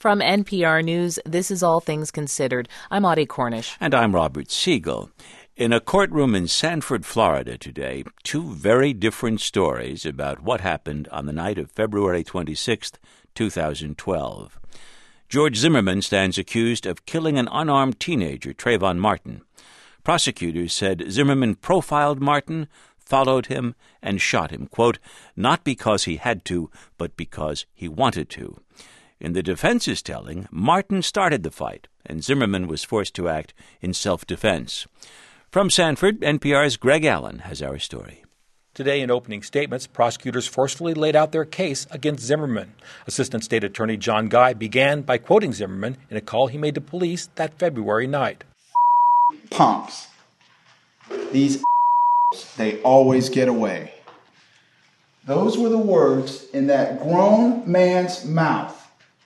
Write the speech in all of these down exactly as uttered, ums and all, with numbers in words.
From N P R News, this is All Things Considered. I'm Audie Cornish. And I'm Robert Siegel. In a courtroom in Sanford, Florida today, two very different stories about what happened on the night of February twenty-sixth, two thousand twelve. George Zimmerman stands accused of killing an unarmed teenager, Trayvon Martin. Prosecutors said Zimmerman profiled Martin, followed him, and shot him, quote, not because he had to, but because he wanted to. In the defense's telling, Martin started the fight, and Zimmerman was forced to act in self-defense. From Sanford, N P R's Greg Allen has our story. Today, in opening statements, prosecutors forcefully laid out their case against Zimmerman. Assistant State Attorney John Guy began by quoting Zimmerman in a call he made to police that February night. Punks. These they always get away. Those were the words in that grown man's mouth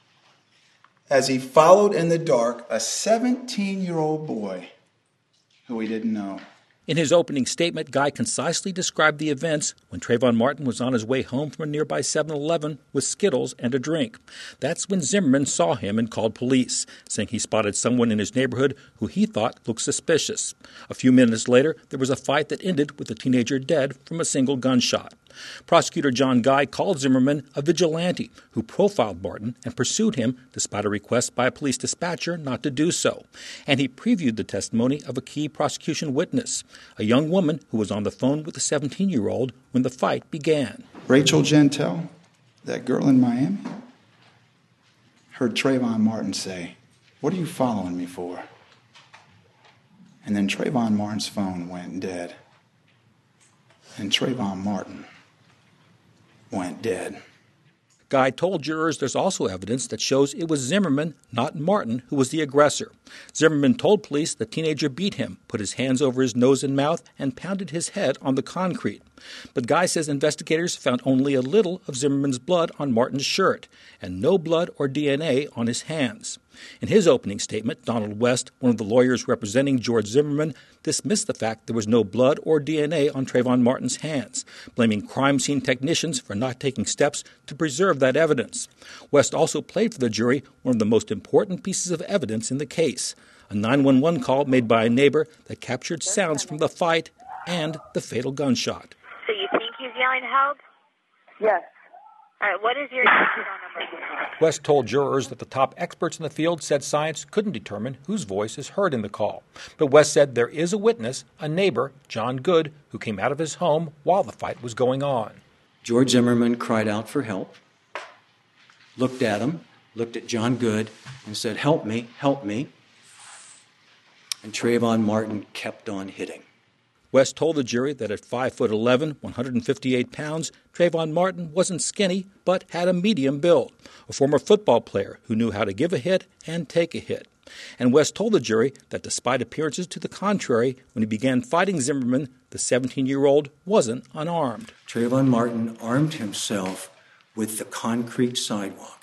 as he followed in the dark a seventeen-year-old boy who he didn't know. In his opening statement, Guy concisely described the events when Trayvon Martin was on his way home from a nearby seven eleven with Skittles and a drink. That's when Zimmerman saw him and called police, saying he spotted someone in his neighborhood who he thought looked suspicious. A few minutes later, there was a fight that ended with the teenager dead from a single gunshot. Prosecutor John Guy called Zimmerman a vigilante who profiled Martin and pursued him despite a request by a police dispatcher not to do so. And he previewed the testimony of a key prosecution witness, a young woman who was on the phone with a seventeen-year-old when the fight began. Rachel Gentel, that girl in Miami, heard Trayvon Martin say, "What are you following me for?" And then Trayvon Martin's phone went dead. And Trayvon Martin went dead. Guy told jurors there's also evidence that shows it was Zimmerman, not Martin, who was the aggressor. Zimmerman told police the teenager beat him, put his hands over his nose and mouth, and pounded his head on the concrete. But Guy says investigators found only a little of Zimmerman's blood on Martin's shirt, and no blood or D N A on his hands. In his opening statement, Donald West, one of the lawyers representing George Zimmerman, dismissed the fact there was no blood or D N A on Trayvon Martin's hands, blaming crime scene technicians for not taking steps to preserve that evidence. West also played for the jury one of the most important pieces of evidence in the case, a nine one one call made by a neighbor that captured sounds from the fight and the fatal gunshot. So you think he's yelling help? Yes. All right, what is your phone number? West told jurors that the top experts in the field said science couldn't determine whose voice is heard in the call. But West said there is a witness, a neighbor, John Good, who came out of his home while the fight was going on. George Zimmerman cried out for help, looked at him, looked at John Good, and said, "Help me, help me." And Trayvon Martin kept on hitting. West told the jury that at five foot eleven, one hundred fifty-eight pounds, Trayvon Martin wasn't skinny, but had a medium build, a former football player who knew how to give a hit and take a hit. And West told the jury that despite appearances to the contrary, when he began fighting Zimmerman, the seventeen-year-old wasn't unarmed. Trayvon Martin armed himself with the concrete sidewalk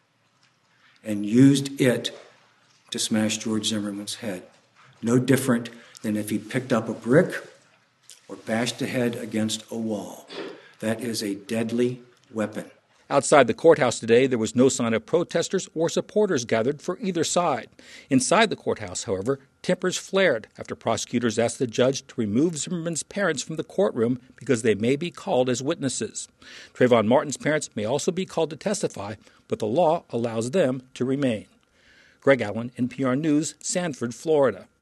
and used it to smash George Zimmerman's head. No different than if he picked up a brick or bashed a head against a wall. That is a deadly weapon. Outside the courthouse today, there was no sign of protesters or supporters gathered for either side. Inside the courthouse, however, tempers flared after prosecutors asked the judge to remove Zimmerman's parents from the courtroom because they may be called as witnesses. Trayvon Martin's parents may also be called to testify, but the law allows them to remain. Greg Allen, N P R News, Sanford, Florida.